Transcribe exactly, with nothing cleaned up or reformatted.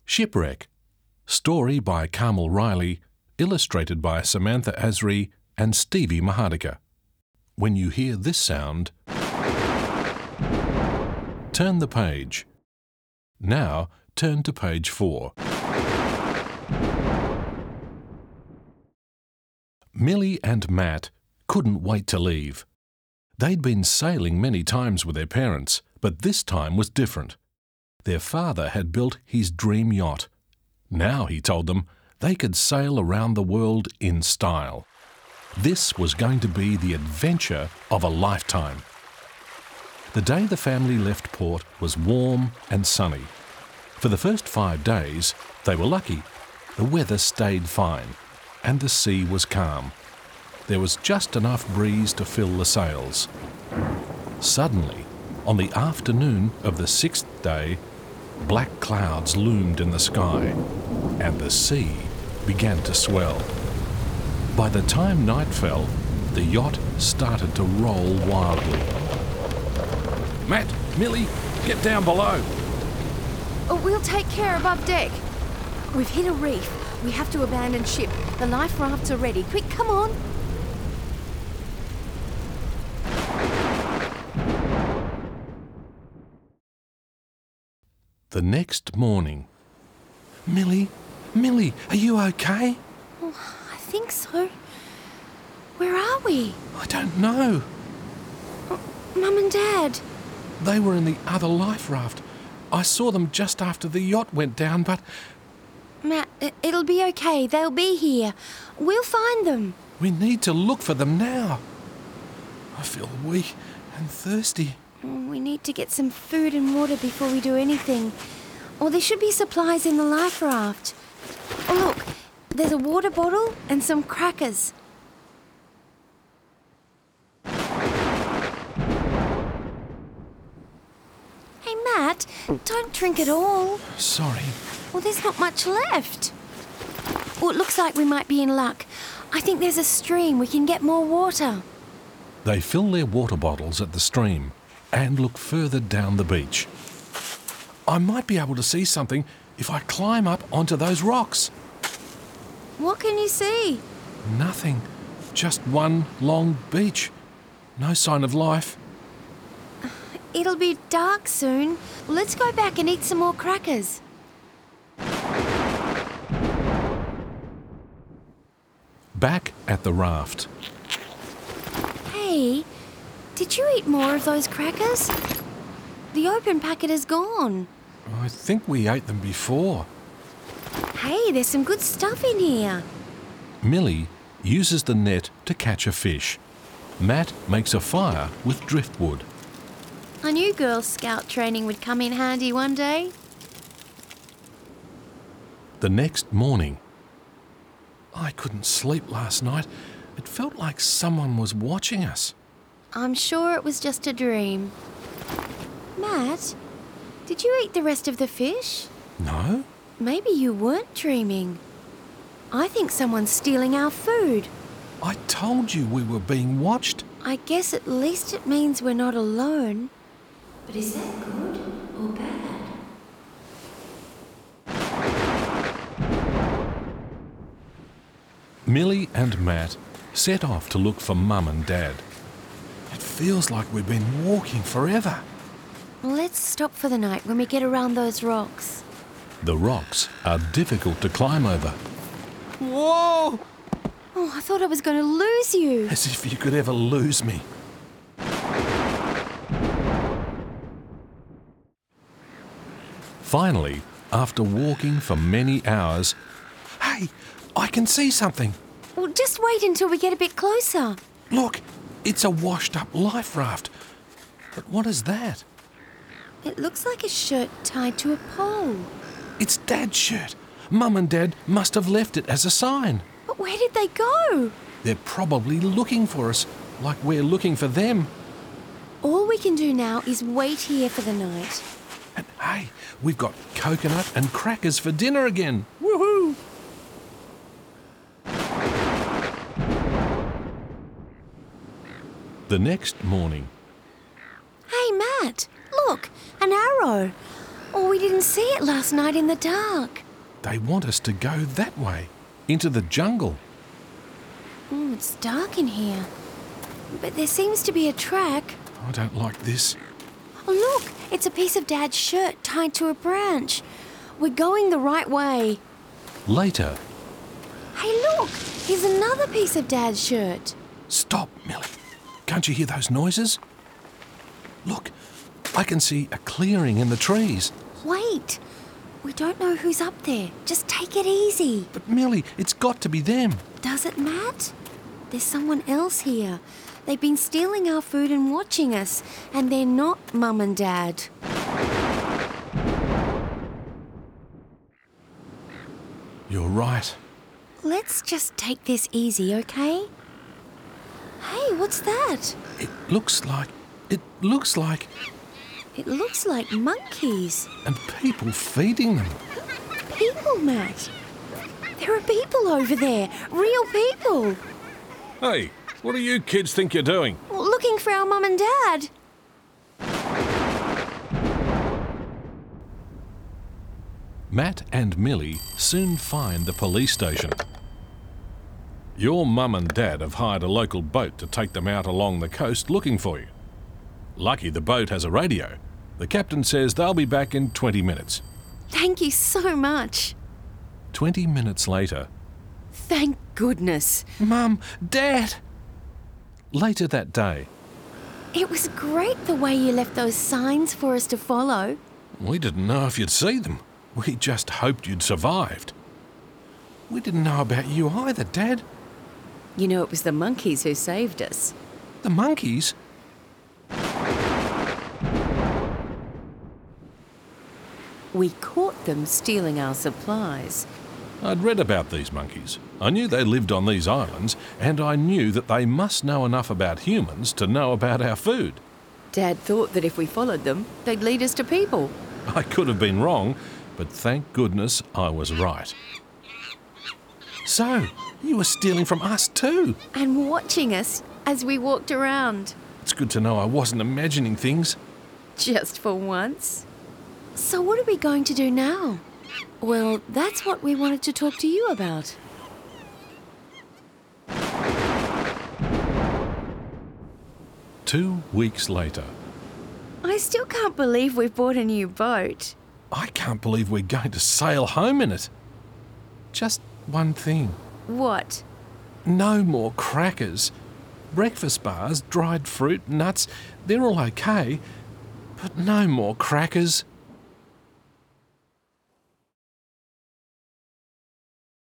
Shipwreck. Story by Carmel Riley, illustrated by Samantha Asri and Stevie Mahadika. When you hear this sound, turn the page. Now turn to page four. Millie and Matt couldn't wait to leave. They'd been sailing many times with their parents, but this time was different. Their father had built his dream yacht. Now, he told them, they could sail around the world in style. This was going to be the adventure of a lifetime. The day the family left port was warm and sunny. For the first five days, they were lucky. The weather stayed fine, and the sea was calm. There was just enough breeze to fill the sails. Suddenly, on the afternoon of the sixth day, black clouds loomed in the sky, and the sea began to swell. By the time night fell, the yacht started to roll wildly. Matt, Millie, get down below. Oh, we'll take care above deck. We've hit a reef. We have to abandon ship. The life rafts are ready. Quick, come on. The next morning. Millie, Millie, are you okay? Oh, I think so. Where are we? I don't know. Oh, Mum and Dad. They were in the other life raft. I saw them just after the yacht went down, but... Matt, it'll be okay. They'll be here. We'll find them. We need to look for them now. I feel weak and thirsty. We need to get some food and water before we do anything. Or there should be supplies in the life raft. Oh, look, there's a water bottle and some crackers. Hey, Matt, don't drink it all. Sorry. Well, there's not much left. Oh, it looks like we might be in luck. I think there's a stream. We can get more water. They fill their water bottles at the stream and look further down the beach. I might be able to see something if I climb up onto those rocks. What can you see? Nothing. Just one long beach. No sign of life. It'll be dark soon. Let's go back and eat some more crackers. Back at the raft. Hey, did you eat more of those crackers? The open packet is gone. I think we ate them before. Hey, there's some good stuff in here. Millie uses the net to catch a fish. Matt makes a fire with driftwood. I knew Girl Scout training would come in handy one day. The next morning. I couldn't sleep last night. It felt like someone was watching us. I'm sure it was just a dream. Matt, did you eat the rest of the fish? No. Maybe you weren't dreaming. I think someone's stealing our food. I told you we were being watched. I guess at least it means we're not alone. But is that good or bad? Millie and Matt set off to look for Mum and Dad. It feels like we've been walking forever. Let's stop for the night when we get around those rocks. The rocks are difficult to climb over. Whoa! Oh, I thought I was going to lose you. As if you could ever lose me. Finally, after walking for many hours, hey, I can see something. Well, just wait until we get a bit closer. Look, it's a washed-up life raft. But what is that? It looks like a shirt tied to a pole. It's Dad's shirt. Mum and Dad must have left it as a sign. But where did they go? They're probably looking for us, like we're looking for them. All we can do now is wait here for the night. And hey, we've got coconut and crackers for dinner again. Woohoo! The next morning. Hey, Matt, look, an arrow. Oh, we didn't see it last night in the dark. They want us to go that way, into the jungle. Oh, it's dark in here. But there seems to be a track. I don't like this. Oh, look, it's a piece of Dad's shirt tied to a branch. We're going the right way. Later. Hey, look, here's another piece of Dad's shirt. Stop, Millie. Can't you hear those noises? Look, I can see a clearing in the trees. Wait, we don't know who's up there. Just take it easy. But Millie, it's got to be them. Does it, Matt? There's someone else here. They've been stealing our food and watching us, and they're not Mum and Dad. You're right. Let's just take this easy, okay? Hey, what's that? It looks like... It looks like... It looks like monkeys. And people feeding them. People, Matt. There are people over there. Real people. Hey, what do you kids think you're doing? Looking for our Mum and Dad. Matt and Millie soon find the police station. Your mum and dad have hired a local boat to take them out along the coast looking for you. Lucky the boat has a radio. The captain says they'll be back in twenty minutes. Thank you so much. Twenty minutes later. Thank goodness. Mum, Dad! Later that day. It was great the way you left those signs for us to follow. We didn't know if you'd see them. We just hoped you'd survived. We didn't know about you either, Dad. You know, it was the monkeys who saved us. The monkeys? We caught them stealing our supplies. I'd read about these monkeys. I knew they lived on these islands, and I knew that they must know enough about humans to know about our food. Dad thought that if we followed them, they'd lead us to people. I could have been wrong, but thank goodness I was right. So, you were stealing from us too? And watching us as we walked around. It's good to know I wasn't imagining things. Just for once. So what are we going to do now? Well, that's what we wanted to talk to you about. Two weeks later. I still can't believe we've bought a new boat. I can't believe we're going to sail home in it. Just one thing. What? No more crackers. Breakfast bars, dried fruit, nuts, they're all okay. But no more crackers.